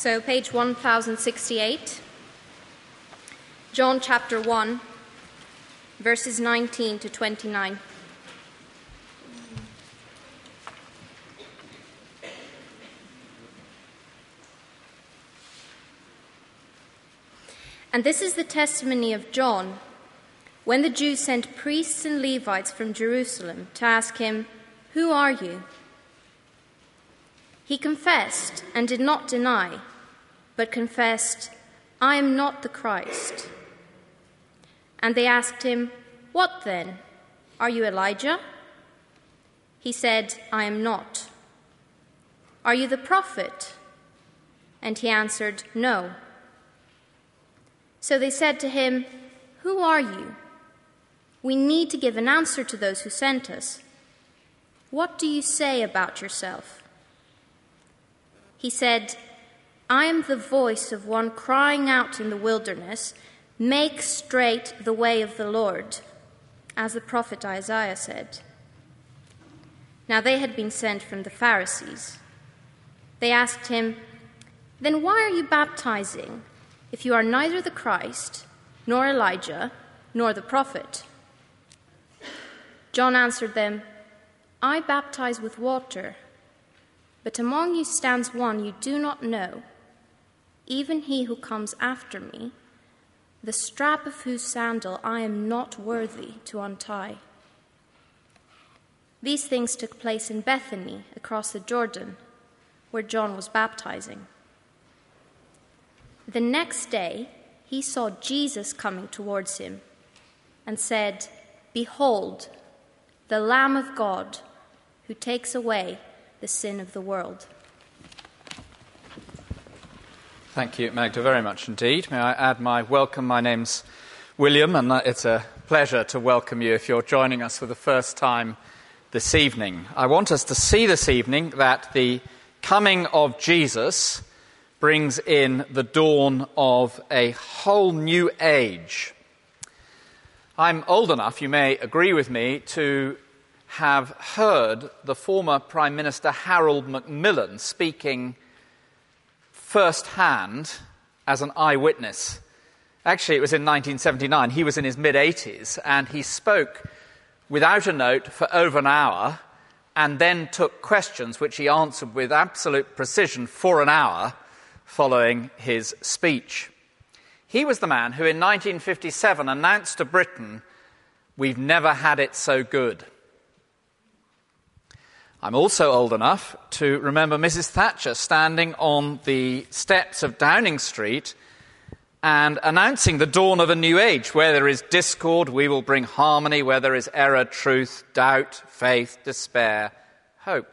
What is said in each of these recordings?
So page 1068, John chapter 1, verses 19 to 29. And this is the testimony of John, when the Jews sent priests and Levites from Jerusalem to ask him, "Who are you?" He confessed and did not deny, but confessed, "I am not the Christ." And they asked him, "What then? Are you Elijah?" He said, "I am not." "Are you the prophet?" And he answered, "No." So they said to him, "Who are you? We need to give an answer to those who sent us. What do you say about yourself?" He said, "I am the voice of one crying out in the wilderness, 'Make straight the way of the Lord,' as the prophet Isaiah said." Now they had been sent from the Pharisees. They asked him, "Then why are you baptizing, if you are neither the Christ, nor Elijah, nor the prophet?" John answered them, "I baptize with water, but among you stands one you do not know, even he who comes after me, the strap of whose sandal I am not worthy to untie." These things took place in Bethany, across the Jordan, where John was baptizing. The next day he saw Jesus coming towards him and said, "Behold, the Lamb of God, who takes away the sin of the world." Thank you, Magda, very much indeed. May I add my welcome. My name's William, and it's a pleasure to welcome you if you're joining us for the first time this evening. I want us to see this evening that the coming of Jesus brings in the dawn of a whole new age. I'm old enough, you may agree with me, to have heard the former Prime Minister Harold Macmillan speaking firsthand as an eyewitness. Actually, it was in 1979. He was in his mid-80s, and he spoke without a note for over an hour and then took questions which he answered with absolute precision for an hour following his speech. He was the man who in 1957 announced to Britain, "We've never had it so good." I'm also old enough to remember Mrs. Thatcher standing on the steps of Downing Street and announcing the dawn of a new age. Where there is discord, we will bring harmony. Where there is error, truth, doubt, faith, despair, hope.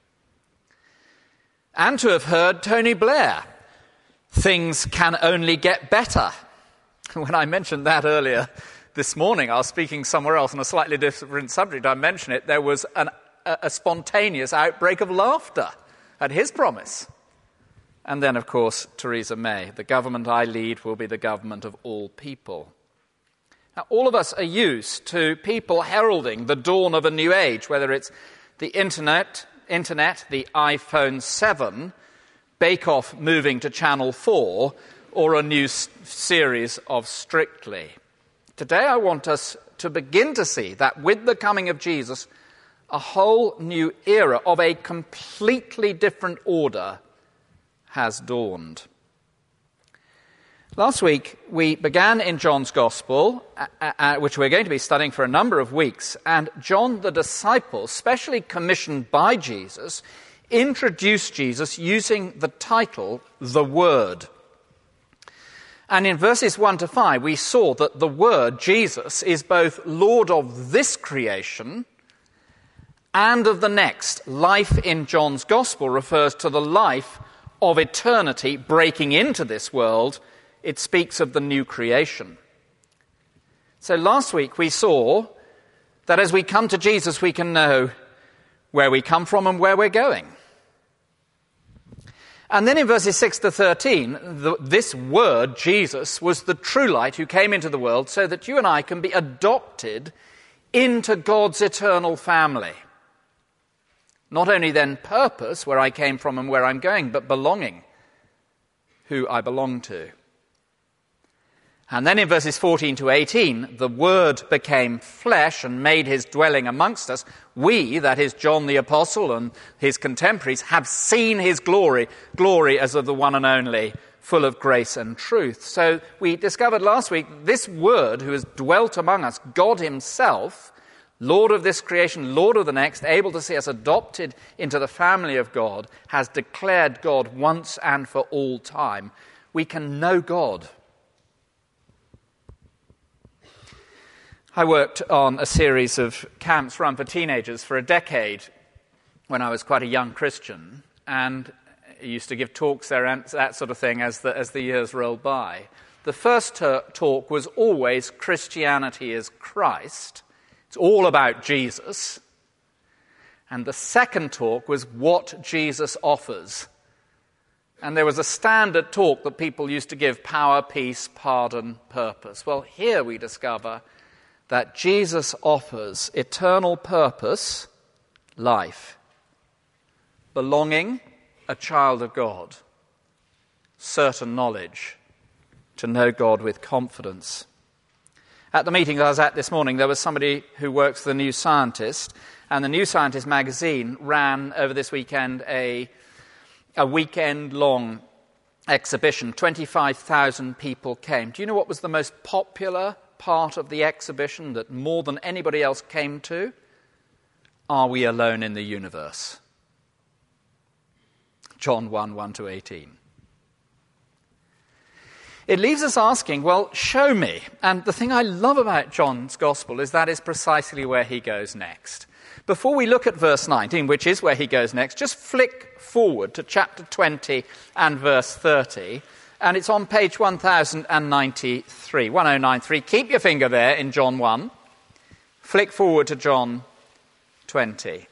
And to have heard Tony Blair, "Things can only get better." When I mentioned that earlier this morning, I was speaking somewhere else on a slightly different subject. I mentioned it. There was a spontaneous outbreak of laughter at his promise. And then, of course, Theresa May. "The government I lead will be the government of all people." Now, all of us are used to people heralding the dawn of a new age, whether it's the internet, the iPhone 7, Bake Off moving to Channel 4, or a new series of Strictly. Today I want us to begin to see that with the coming of Jesus, a whole new era of a completely different order has dawned. Last week we began in John's Gospel, which we're going to be studying for a number of weeks, and John the disciple, specially commissioned by Jesus, introduced Jesus using the title, "The Word." And in verses 1 to 5, we saw that the Word, Jesus, is both Lord of this creation and of the next. Life in John's Gospel refers to the life of eternity breaking into this world. It speaks of the new creation. So last week we saw that as we come to Jesus, we can know where we come from and where we're going. And then in verses 6 to 13, this Word, Jesus, was the true light who came into the world so that you and I can be adopted into God's eternal family. Not only then purpose, where I came from and where I'm going, but belonging. who I belong to. And then in verses 14 to 18, the Word became flesh and made his dwelling amongst us. We, that is John the Apostle and his contemporaries, have seen his glory as of the one and only, full of grace and truth. So we discovered last week, this Word who has dwelt among us, God himself, Lord of this creation, Lord of the next, able to see us adopted into the family of God, has declared God once and for all time. We can know God. I worked on a series of camps run for teenagers for a decade when I was quite a young Christian, and I used to give talks there and that sort of thing as the years rolled by. The first talk was always Christianity is Christ. It's all about Jesus. And the second talk was what Jesus offers. And there was a standard talk that people used to give: power, peace, pardon, purpose. Well, here we discover that Jesus offers eternal purpose, life, belonging, a child of God, certain knowledge, to know God with confidence. At the meeting that I was at this morning, there was somebody who works for The New Scientist, and The New Scientist magazine ran over this weekend a weekend-long exhibition. 25,000 people came. Do you know what was the most popular part of the exhibition that more than anybody else came to? Are we alone in the universe? John 1:1-18. It leaves us asking, well, show me. And the thing I love about John's Gospel is that is precisely where he goes next. Before we look at verse 19, which is where he goes next, just flick forward to chapter 20 and verse 30, and it's on page 1093, 1093. Keep your finger there in John 1. Flick forward to John 20.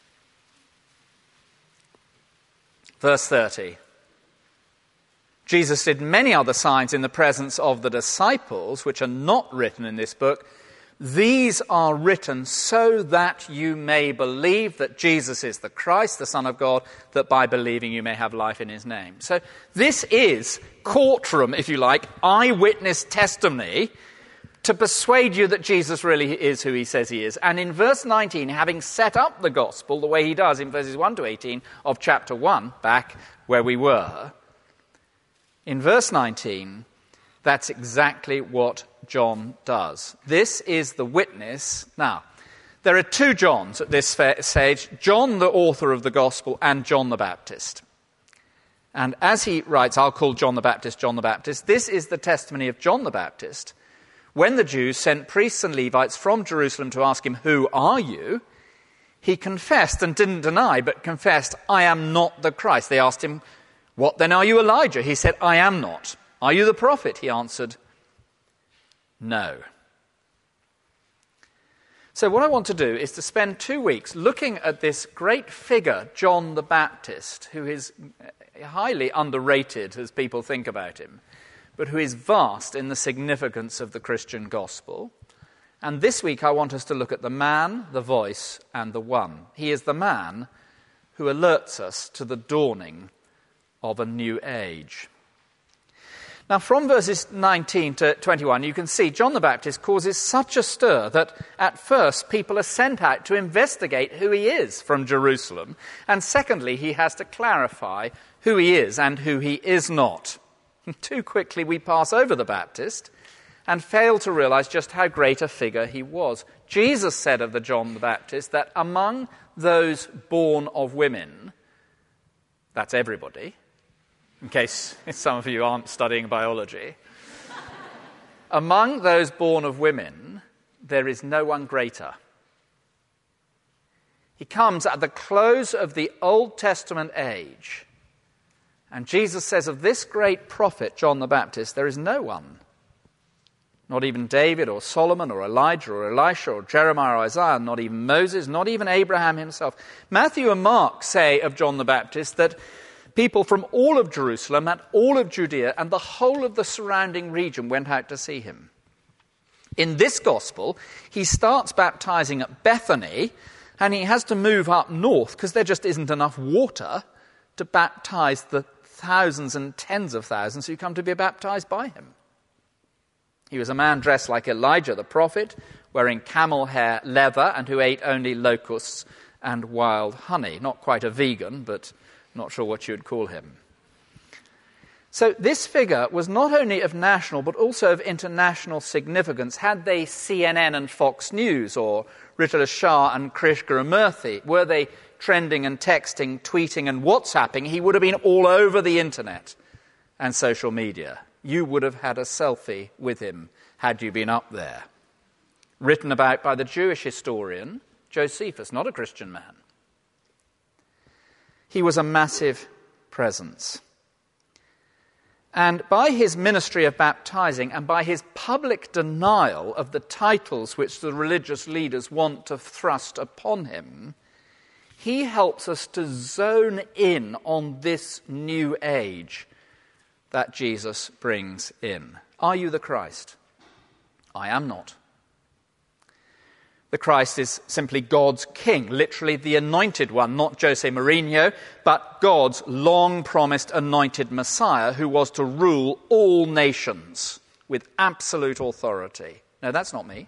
Verse 30. Jesus did many other signs in the presence of the disciples, which are not written in this book. These are written so that you may believe that Jesus is the Christ, the Son of God, that by believing you may have life in his name. So this is courtroom, if you like, eyewitness testimony to persuade you that Jesus really is who he says he is. And in verse 19, having set up the gospel the way he does in verses 1-18 of chapter 1, back where we were, in verse 19, that's exactly what John does. This is the witness. Now, there are two Johns at this stage, John, the author of the Gospel, and John the Baptist. And as he writes, I'll call John the Baptist, this is the testimony of John the Baptist. When the Jews sent priests and Levites from Jerusalem to ask him, "Who are you?" he confessed and didn't deny, but confessed, "I am not the Christ." They asked him, "What then, are you Elijah?" He said, "I am not." "Are you the prophet?" He answered, "No." So what I want to do is to spend 2 weeks looking at this great figure, John the Baptist, who is highly underrated as people think about him, but who is vast in the significance of the Christian gospel. And this week I want us to look at the man, the voice, and the one. He is the man who alerts us to the dawning of a new age. Now, from verses 19 to 21, you can see John the Baptist causes such a stir that at first people are sent out to investigate who he is from Jerusalem. And secondly, he has to clarify who he is and who he is not. Too quickly we pass over the Baptist and fail to realize just how great a figure he was. Jesus said of the John the Baptist that among those born of women, that's everybody, in case some of you aren't studying biology, among those born of women, there is no one greater. He comes at the close of the Old Testament age, and Jesus says of this great prophet, John the Baptist, there is no one. Not even David or Solomon or Elijah or Elisha or Jeremiah or Isaiah, not even Moses, not even Abraham himself. Matthew and Mark say of John the Baptist that people from all of Jerusalem and all of Judea and the whole of the surrounding region went out to see him. In this gospel, he starts baptizing at Bethany, and he has to move up north because there just isn't enough water to baptize the thousands and tens of thousands who come to be baptized by him. He was a man dressed like Elijah the prophet, wearing camel hair leather, and who ate only locusts and wild honey. Not quite a vegan, but not sure what you'd call him. So this figure was not only of national but also of international significance. Had they CNN and Fox News, or Ritala Shah and Krish Gurumurthy, were they trending and texting, tweeting and WhatsApping, he would have been all over the internet and social media. You would have had a selfie with him had you been up there. Written about by the Jewish historian Josephus, not a Christian man. He was a massive presence. And by his ministry of baptizing and by his public denial of the titles which the religious leaders want to thrust upon him, he helps us to zone in on this new age that Jesus brings in. Are you the Christ? I am not. The Christ is simply God's king, literally the anointed one, not Jose Mourinho, but God's long-promised anointed Messiah who was to rule all nations with absolute authority. No, that's not me.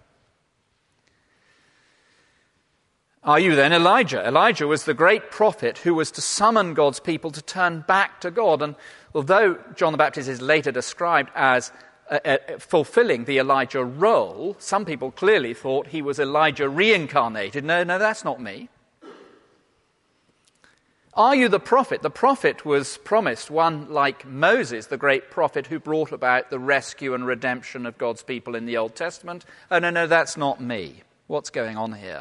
Are you then Elijah? Elijah was the great prophet who was to summon God's people to turn back to God. And although John the Baptist is later described as fulfilling the Elijah role, some people clearly thought he was Elijah reincarnated. No, that's not me. Are you the prophet? The prophet was promised one like Moses, the great prophet who brought about the rescue and redemption of God's people in the Old Testament. Oh, no, that's not me. What's going on here?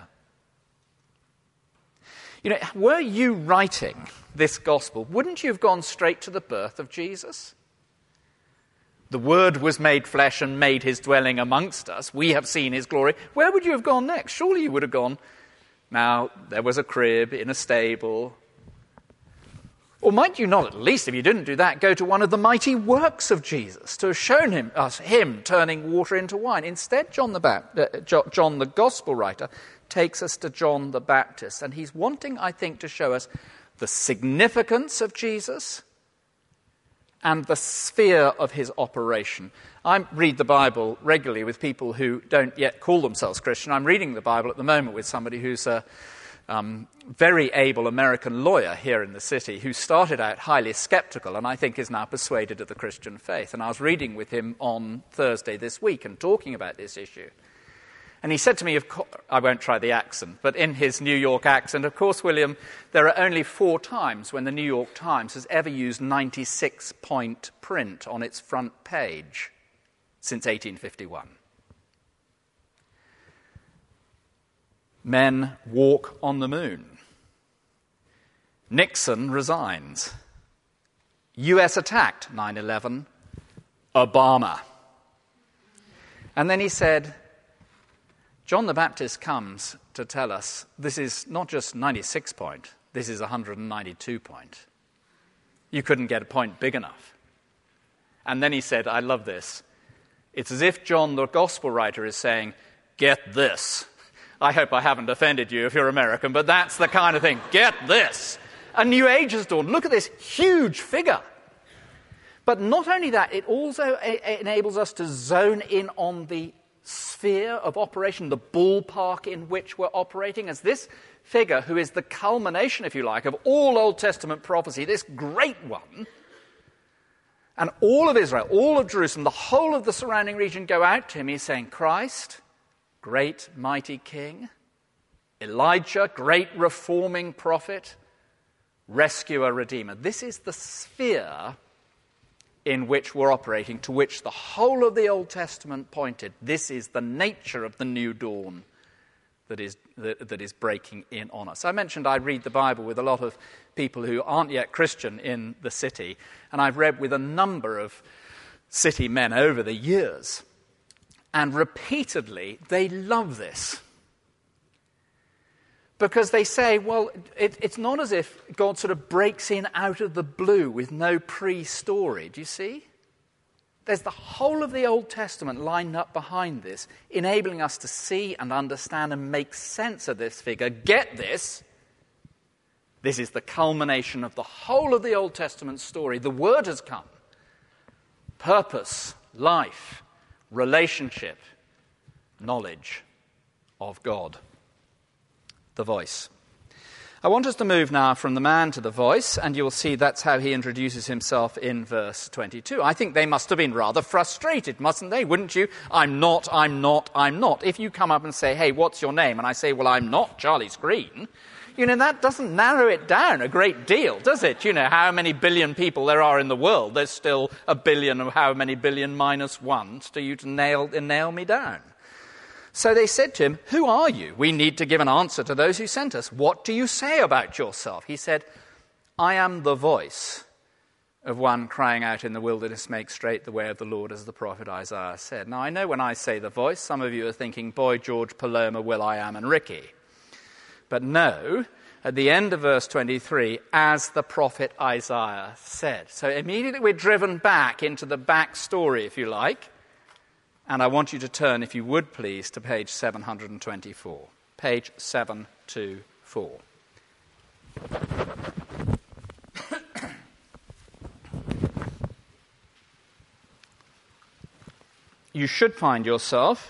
You know, were you writing this gospel, wouldn't you have gone straight to the birth of Jesus? The Word was made flesh and made his dwelling amongst us. We have seen his glory. Where would you have gone next? Surely you would have gone, now, there was a crib in a stable. Or might you not, at least if you didn't do that, go to one of the mighty works of Jesus to have shown him turning water into wine? Instead, John the Gospel writer takes us to John the Baptist, and he's wanting, I think, to show us the significance of Jesus and the sphere of his operation. I read the Bible regularly with people who don't yet call themselves Christian. I'm reading the Bible at the moment with somebody who's a very able American lawyer here in the city who started out highly skeptical and I think is now persuaded of the Christian faith. And I was reading with him on Thursday this week and talking about this issue. And he said to me, I won't try the accent, but in his New York accent, of course, William, there are only 4 times when the New York Times has ever used 96-point print on its front page since 1851. Men walk on the moon. Nixon resigns. US attacked 9/11. Obama. And then he said, John the Baptist comes to tell us this is not just 96 point, this is 192 point. You couldn't get a point big enough. And then he said, I love this. It's as if John the Gospel writer is saying, get this. I hope I haven't offended you if you're American, but that's the kind of thing. Get this. A new age has dawned. Look at this huge figure. But not only that, it also enables us to zone in on the sphere of operation, the ballpark in which we're operating, as this figure, who is the culmination, if you like, of all Old Testament prophecy, this great one, and all of Israel, all of Jerusalem, the whole of the surrounding region go out to him. He's saying, Christ, great mighty king, Elijah, great reforming prophet, rescuer, redeemer. This is the sphere in which we're operating, to which the whole of the Old Testament pointed. This is the nature of the new dawn that is breaking in on us. I mentioned I read the Bible with a lot of people who aren't yet Christian in the city, and I've read with a number of city men over the years. And repeatedly, they love this. Because they say, well, it's not as if God sort of breaks in out of the blue with no pre-story. Do you see? There's the whole of the Old Testament lined up behind this, enabling us to see and understand and make sense of this figure. Get this. This is the culmination of the whole of the Old Testament story. The Word has come. Purpose, life, relationship, knowledge of God. The voice. I want us to move now from the man to the voice, and you'll see that's how he introduces himself in verse 22. I think they must have been rather frustrated, mustn't they? Wouldn't you? I'm not. If you come up and say, hey, what's your name? And I say, well, I'm not Charlie Screen. That doesn't narrow it down a great deal, does it? How many billion people there are in the world. There's still a billion of how many billion minus ones to you to nail me down. So they said to him, who are you? We need to give an answer to those who sent us. What do you say about yourself? He said, I am the voice of one crying out in the wilderness, make straight the way of the Lord, as the prophet Isaiah said. Now, I know when I say the voice, some of you are thinking, Boy, George, Paloma, Will, I Am, and Ricky. But no, at the end of verse 23, as the prophet Isaiah said. So immediately we're driven back into the back story, if you like. And I want you to turn, if you would please, to page 724. Page 724. You should find yourself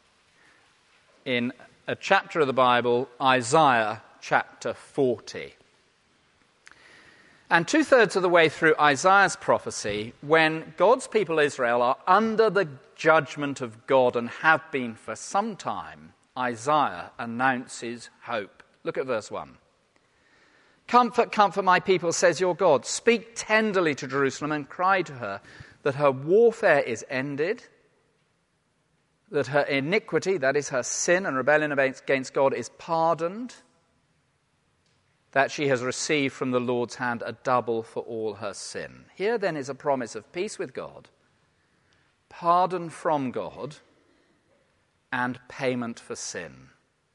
in a chapter of the Bible, Isaiah chapter 40. And 2/3 of the way through Isaiah's prophecy, when God's people Israel are under the judgment of God and have been for some time, Isaiah announces hope. Look at verse 1. Comfort, comfort my people, says your God. Speak tenderly to Jerusalem and cry to her that her warfare is ended, that her iniquity, that is her sin and rebellion against God, is pardoned, that she has received from the Lord's hand a double for all her sin. Here then is a promise of peace with God, pardon from God, and payment for sin.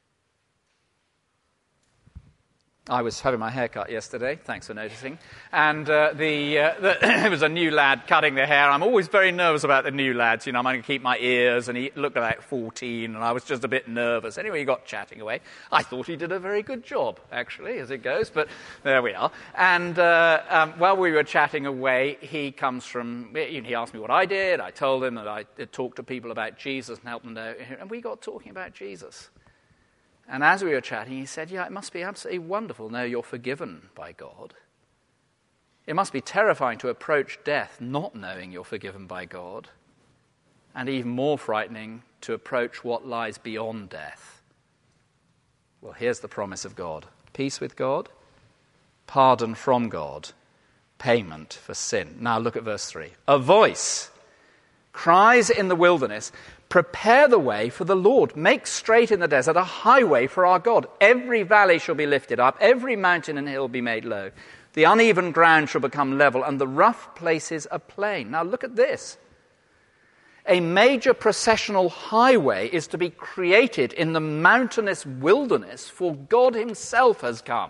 I was having my hair cut yesterday, thanks for noticing, and it was a new lad cutting the hair. I'm always very nervous about the new lads, I'm going to keep my ears, and he looked like 14, and I was just a bit nervous. Anyway, he got chatting away. I thought he did a very good job, actually, as it goes, but there we are. And while we were chatting away, he comes from, he asked me what I did. I told him that I talked to people about Jesus and helped them know, and we got talking about Jesus. And as we were chatting, he said, it must be absolutely wonderful. No, you're forgiven by God. It must be terrifying to approach death not knowing you're forgiven by God. And even more frightening to approach what lies beyond death. Well, here's the promise of God. Peace with God, pardon from God, payment for sin. Now look at verse 3. A voice cries in the wilderness, prepare the way for the Lord. Make straight in the desert a highway for our God. Every valley shall be lifted up, every mountain and hill be made low. The uneven ground shall become level, and the rough places a plain. Now look at this. A major processional highway is to be created in the mountainous wilderness, for God himself has come.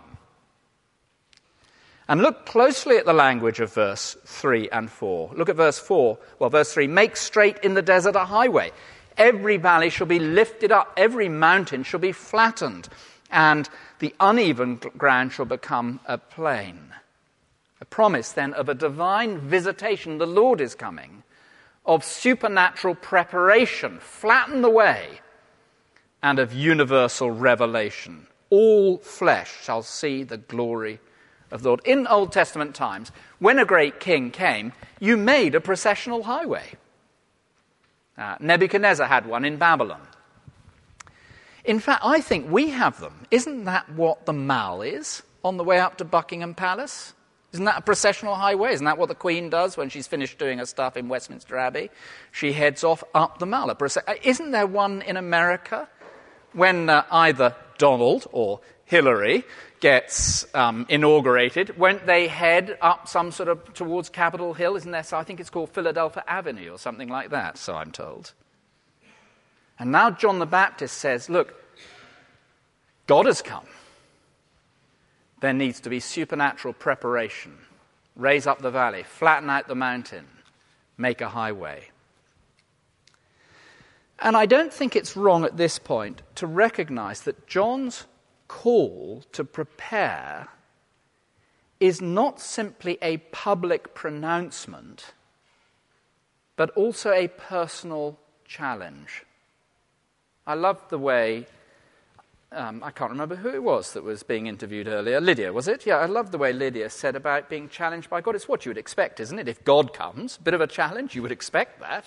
And look closely at the language of verse 3 and 4. Look at verse 4. Well, verse 3, make straight in the desert a highway. Every valley shall be lifted up, every mountain shall be flattened, and the uneven ground shall become a plain. A promise, then, of a divine visitation. The Lord is coming, of supernatural preparation, flatten the way, and of universal revelation. All flesh shall see the glory of the Lord. In Old Testament times, when a great king came, you made a processional highway. Nebuchadnezzar had one in Babylon. In fact, I think we have them. Isn't that what the Mall is on the way up to Buckingham Palace? Isn't that a processional highway? Isn't that what the Queen does when she's finished doing her stuff in Westminster Abbey? She heads off up the Mall. Isn't there one in America when either Donald or Hillary gets inaugurated? Won't they head up some sort of towards Capitol Hill? Isn't there? So I think it's called Philadelphia Avenue or something like that, so I'm told. And now John the Baptist says, look, God has come. There needs to be supernatural preparation. Raise up the valley, flatten out the mountain, make a highway. And I don't think it's wrong at this point to recognize that John's call to prepare is not simply a public pronouncement, but also a personal challenge. I love the way, I can't remember who it was that was being interviewed earlier. Lydia, was it? Yeah, I love the way Lydia said about being challenged by God. It's what you would expect, isn't it? If God comes, a bit of a challenge, you would expect that.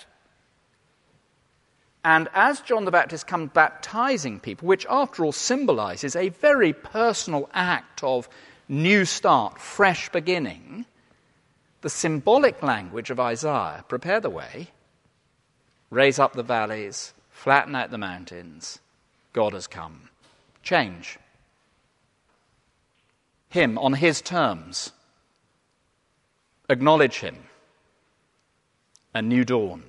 And as John the Baptist comes baptizing people, which after all symbolizes a very personal act of new start, fresh beginning, the symbolic language of Isaiah, prepare the way, raise up the valleys, flatten out the mountains, God has come. Change. Him on his terms. Acknowledge him. A new dawn.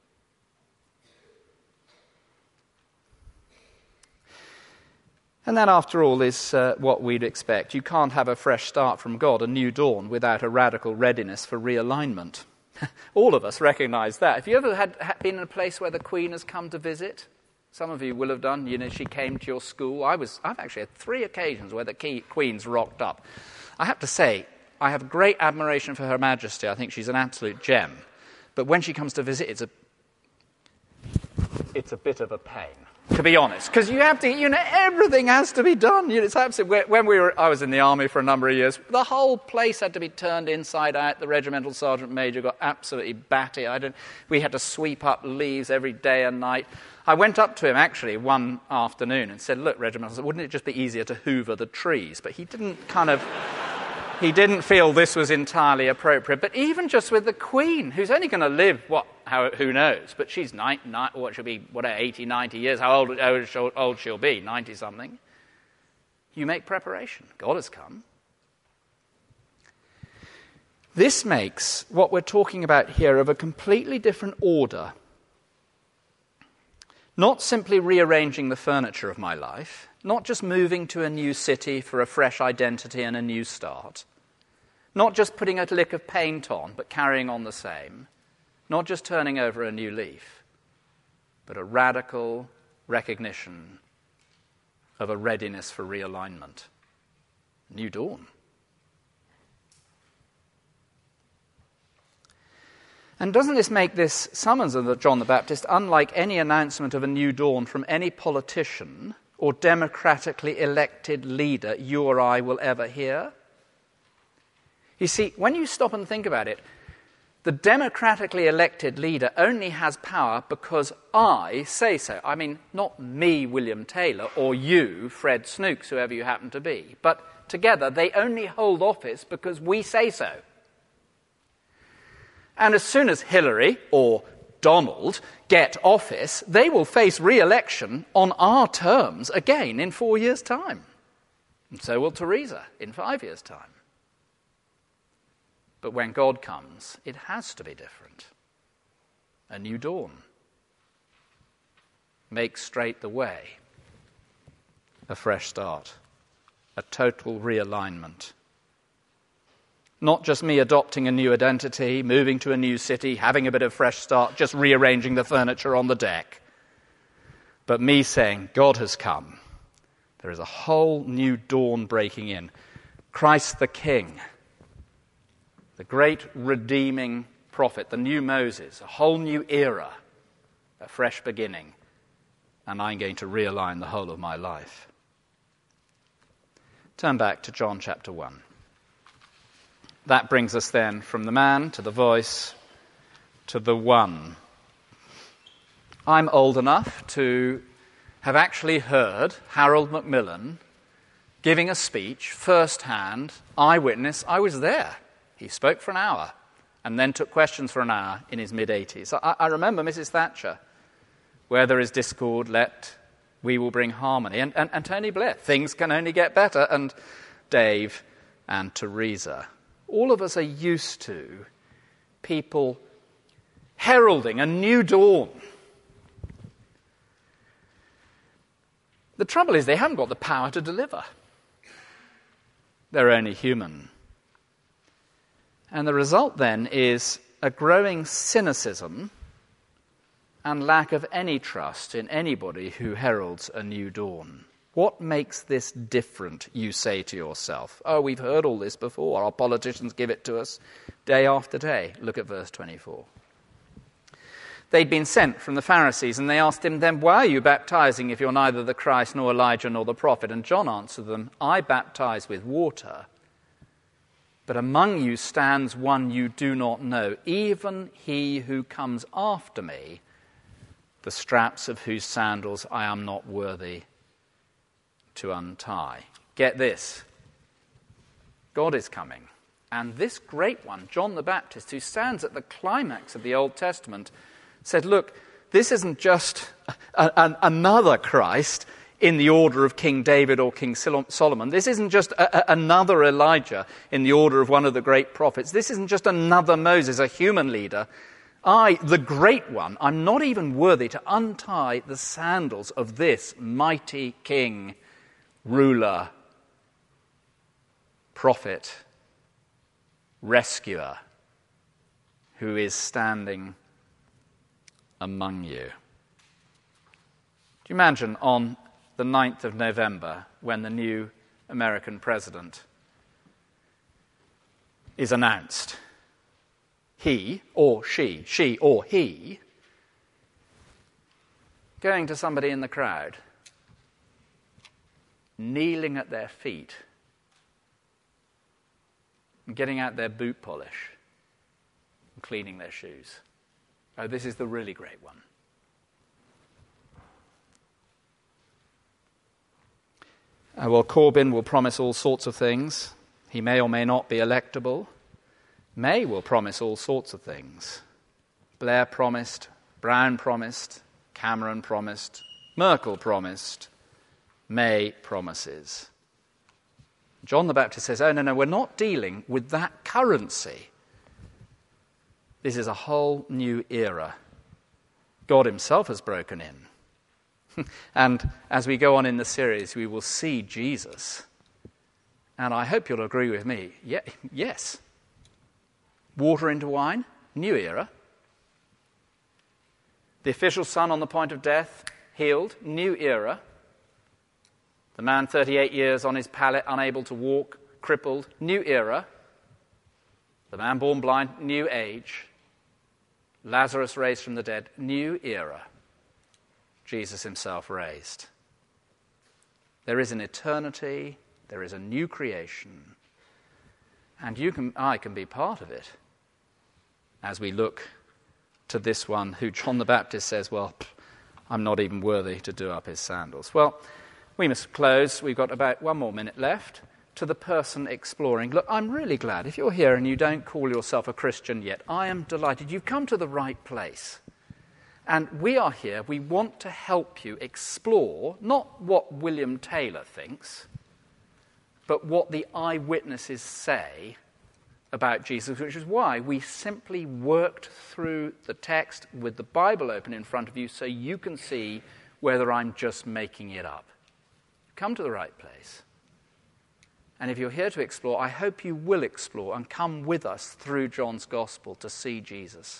And that, after all, is what we'd expect. You can't have a fresh start from God, a new dawn, without a radical readiness for realignment. All of us recognize that. Have you ever been in a place where the Queen has come to visit? Some of you will have done. You know, she came to your school. I've actually had 3 occasions where the Queen's rocked up. I have to say, I have great admiration for Her Majesty. I think she's an absolute gem. But when she comes to visit, it's a bit of a pain, to be honest, because you have to, everything has to be done. It's absolutely. I was in the army for a number of years. The whole place had to be turned inside out. The regimental sergeant major got absolutely batty. We had to sweep up leaves every day and night. I went up to him actually one afternoon and said, "Look, regimental, wouldn't it just be easier to hoover the trees?" But he didn't feel this was entirely appropriate. But even just with the Queen, who's only going to live, who knows? But she's 80, 90 years. How old she'll be, 90-something. You make preparation. God has come. This makes what we're talking about here of a completely different order. Not simply rearranging the furniture of my life, not just moving to a new city for a fresh identity and a new start, not just putting a lick of paint on, but carrying on the same, not just turning over a new leaf, but a radical recognition of a readiness for realignment. New dawn. And doesn't this make this summons of John the Baptist unlike any announcement of a new dawn from any politician or democratically elected leader you or I will ever hear? You see, when you stop and think about it, the democratically elected leader only has power because I say so. I mean, not me, William Taylor, or you, Fred Snooks, whoever you happen to be, but together they only hold office because we say so. And as soon as Hillary or Donald get office, they will face re-election on our terms again in 4 years' time. And so will Theresa in 5 years' time. But when God comes, it has to be different. A new dawn. Make straight the way. A fresh start. A total realignment. Not just me adopting a new identity, moving to a new city, having a bit of fresh start, just rearranging the furniture on the deck. But me saying, God has come. There is a whole new dawn breaking in. Christ the King, the great redeeming prophet, the new Moses, a whole new era, a fresh beginning. And I'm going to realign the whole of my life. Turn back to John chapter 1. That brings us then from the man to the voice to the one. I'm old enough to have actually heard Harold Macmillan giving a speech, first-hand, eyewitness. I was there. He spoke for an hour and then took questions for an hour in his mid-80s. I remember Mrs. Thatcher, where there is discord, we will bring harmony. And Tony Blair, things can only get better, and Dave and Theresa. All of us are used to people heralding a new dawn. The trouble is they haven't got the power to deliver. They're only human. And the result then is a growing cynicism and lack of any trust in anybody who heralds a new dawn. What makes this different, you say to yourself? Oh, we've heard all this before. Our politicians give it to us day after day. Look at verse 24. They'd been sent from the Pharisees, and they asked him, then why are you baptizing if you're neither the Christ nor Elijah nor the prophet? And John answered them, I baptize with water, but among you stands one you do not know, even he who comes after me, the straps of whose sandals I am not worthy to untie. Get this. God is coming. And this great one, John the Baptist, who stands at the climax of the Old Testament, said, look, this isn't just another Christ in the order of King David or King Solomon. This isn't just another Elijah in the order of one of the great prophets. This isn't just another Moses, a human leader. I, the great one, I'm not even worthy to untie the sandals of this mighty king, ruler, prophet, rescuer, who is standing among you. Do you imagine on the 9th of November when the new American president is announced? He or she or he, going to somebody in the crowd, kneeling at their feet, and getting out their boot polish and cleaning their shoes. Oh, this is the really great one. Well, Corbyn will promise all sorts of things. He may or may not be electable. May will promise all sorts of things. Blair promised, Brown promised, Cameron promised, Merkel promised, May promises. John the Baptist says, oh, no, we're not dealing with that currency. This is a whole new era. God himself has broken in. And as we go on in the series, we will see Jesus. And I hope you'll agree with me. Yes. Water into wine, new era. The official son on the point of death, healed, new era. The man 38 years on his pallet, unable to walk, crippled, new era. The man born blind, new age. Lazarus raised from the dead, new era. Jesus himself raised. There is an eternity, there is a new creation, and I can be part of it as we look to this one who John the Baptist says, well, I'm not even worthy to do up his sandals. Well, we must close. We've got about 1 more minute left. To the person exploring, look, I'm really glad. If you're here and you don't call yourself a Christian yet, I am delighted. You've come to the right place. And we are here. We want to help you explore not what William Taylor thinks, but what the eyewitnesses say about Jesus, which is why we simply worked through the text with the Bible open in front of you so you can see whether I'm just making it up. Come to the right place. And if you're here to explore, I hope you will explore and come with us through John's Gospel to see Jesus.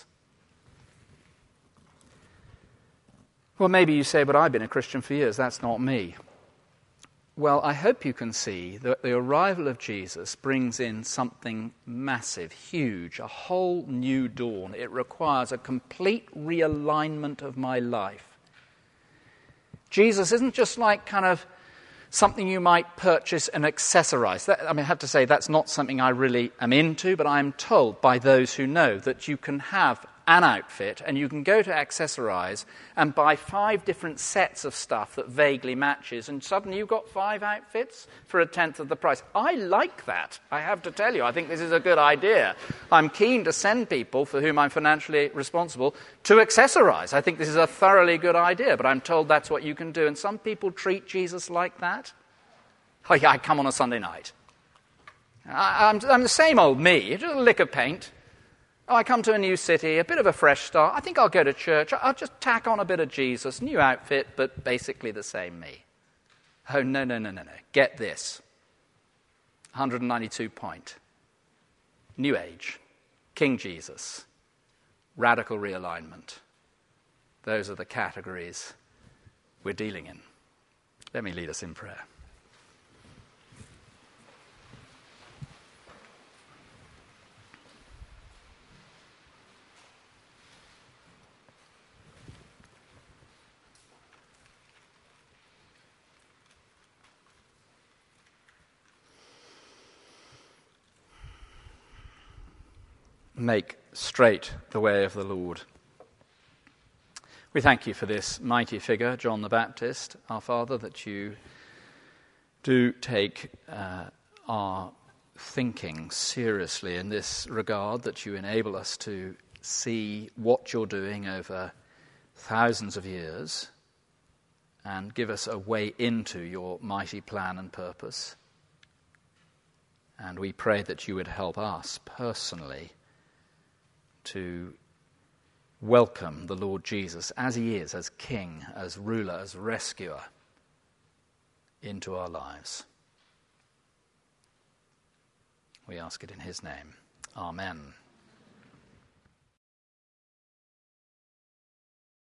Well, maybe you say, but I've been a Christian for years. That's not me. Well, I hope you can see that the arrival of Jesus brings in something massive, huge, a whole new dawn. It requires a complete realignment of my life. Jesus isn't just like kind of something you might purchase and accessorize. I have to say that's not something I really am into, but I'm told by those who know that you can have an outfit and you can go to accessorize and buy 5 different sets of stuff that vaguely matches, and suddenly you've got 5 outfits for 1/10 of the price. I like that, I have to tell you. I think this is a good idea. I'm keen to send people for whom I'm financially responsible to accessorize. I think this is a thoroughly good idea, but I'm told that's what you can do. And some people treat Jesus like that. Oh yeah, I come on a Sunday night. I'm the same old me, just a lick of paint. Oh, I come to a new city, a bit of a fresh start. I think I'll go to church. I'll just tack on a bit of Jesus, new outfit, but basically the same me. Oh, no. Get this. 192 point. New age. King Jesus. Radical realignment. Those are the categories we're dealing in. Let me lead us in prayer. Make straight the way of the Lord. We thank you for this mighty figure, John the Baptist, our Father, that you do take our thinking seriously in this regard, that you enable us to see what you're doing over thousands of years and give us a way into your mighty plan and purpose. And we pray that you would help us personally to welcome the Lord Jesus as he is, as King, as ruler, as rescuer, into our lives. We ask it in his name. Amen.